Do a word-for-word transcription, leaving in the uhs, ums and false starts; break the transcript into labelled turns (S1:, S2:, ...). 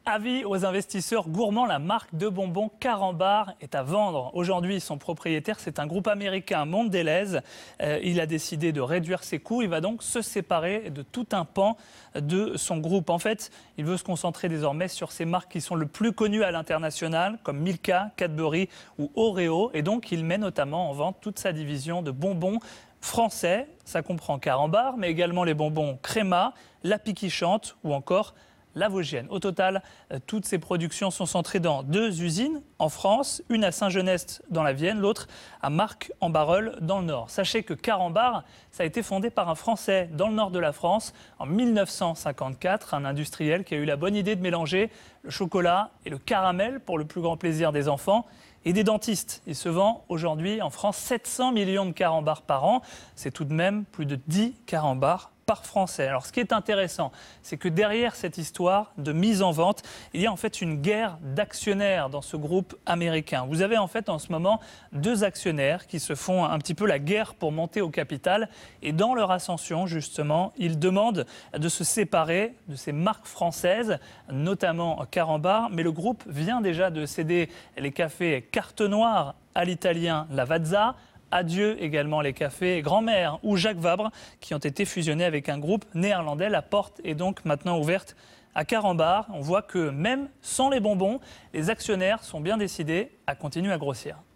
S1: Avis aux investisseurs gourmands, la marque de bonbons Carambar est à vendre. Aujourd'hui, son propriétaire, c'est un groupe américain, Mondelez. Euh, il a décidé de réduire ses coûts. Il va donc se séparer de tout un pan de son groupe. En fait, il veut se concentrer désormais sur ses marques qui sont le plus connues à l'international, comme Milka, Cadbury ou Oreo. Et donc, il met notamment en vente toute sa division de bonbons français. Ça comprend Carambar, mais également les bonbons Créma, La Piquichante ou encore la Vosgienne. Au total, toutes ces productions sont centrées dans deux usines en France, une à Saint-Genest dans la Vienne, l'autre à Marcq-en-Barœul dans le Nord. Sachez que Carambar, ça a été fondé par un Français dans le nord de la France en mille neuf cent cinquante-quatre, un industriel qui a eu la bonne idée de mélanger le chocolat et le caramel pour le plus grand plaisir des enfants et des dentistes. Il se vend aujourd'hui en France sept cents millions de Carambars par an. C'est tout de même plus de dix Carambars par Français. Alors ce qui est intéressant, c'est que derrière cette histoire de mise en vente, il y a en fait une guerre d'actionnaires dans ce groupe américain. Vous avez en fait en ce moment deux actionnaires qui se font un petit peu la guerre pour monter au capital et dans leur ascension justement, ils demandent de se séparer de ces marques françaises, notamment Carambar, mais le groupe vient déjà de céder les cafés Carte Noire à l'italien Lavazza. Adieu également les cafés Grand-Mère ou Jacques Vabre qui ont été fusionnés avec un groupe néerlandais. La porte est donc maintenant ouverte à Carambar. On voit que même sans les bonbons, les actionnaires sont bien décidés à continuer à grossir.